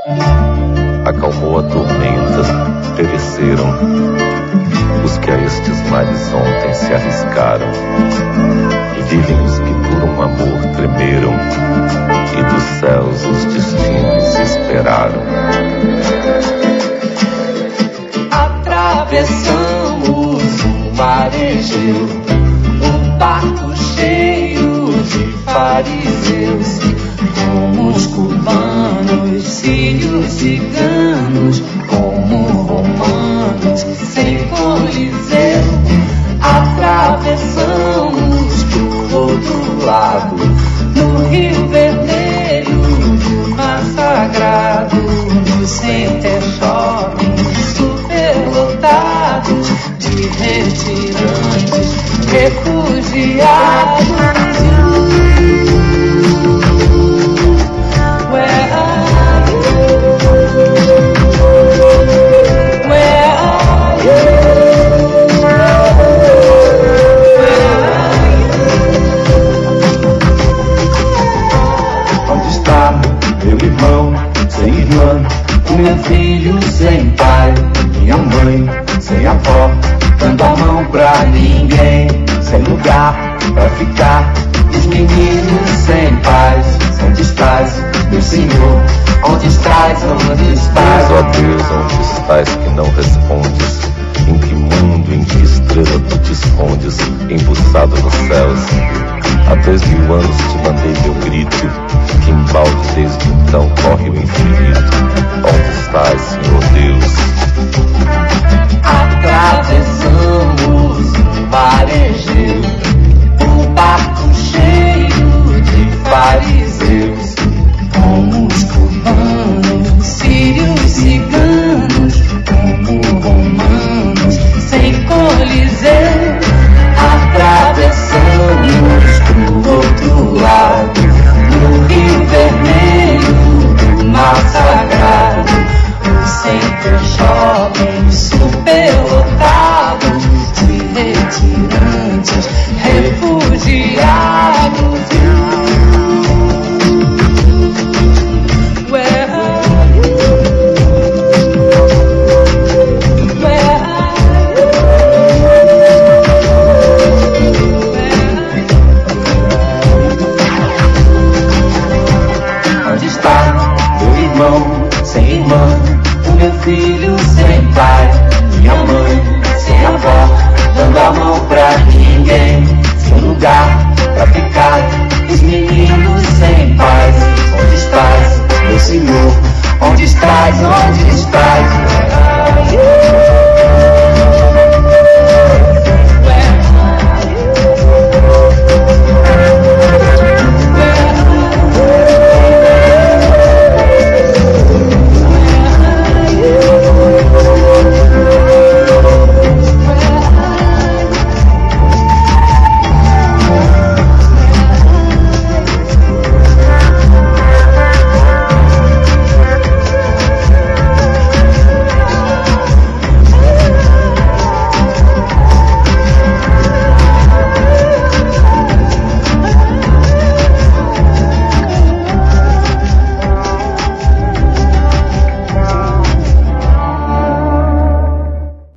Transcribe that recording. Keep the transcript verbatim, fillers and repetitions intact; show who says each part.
Speaker 1: acalmou a tormenta, pereceram os que a estes mares ontem se arriscaram, e vivem os que por um amor tremeram, e dos céus os destinos esperaram.
Speaker 2: Atravessamos o mar Egeu, um barco cheio de fariseus, como os cubanos, sírios, ciganos, como romanos, sem coliseu. Atravessamos pro outro lado, no Rio Vermelho, do Mar Sagrado, no Center Shopping, superlotados de retirantes, refugiados. Meu filho sem pai, minha mãe sem avó, dando a mão pra ninguém, sem lugar pra ficar. Os meninos sem paz, onde estás, meu Senhor? Onde estás, onde estás?
Speaker 1: Deus, ó Deus, onde estás que não respondes? Em que mundo, em que estrela tu te escondes, embuçado nos céus? Há dois mil anos te mandei meu grito, que embalde desde então corre o infinito. Onde estás?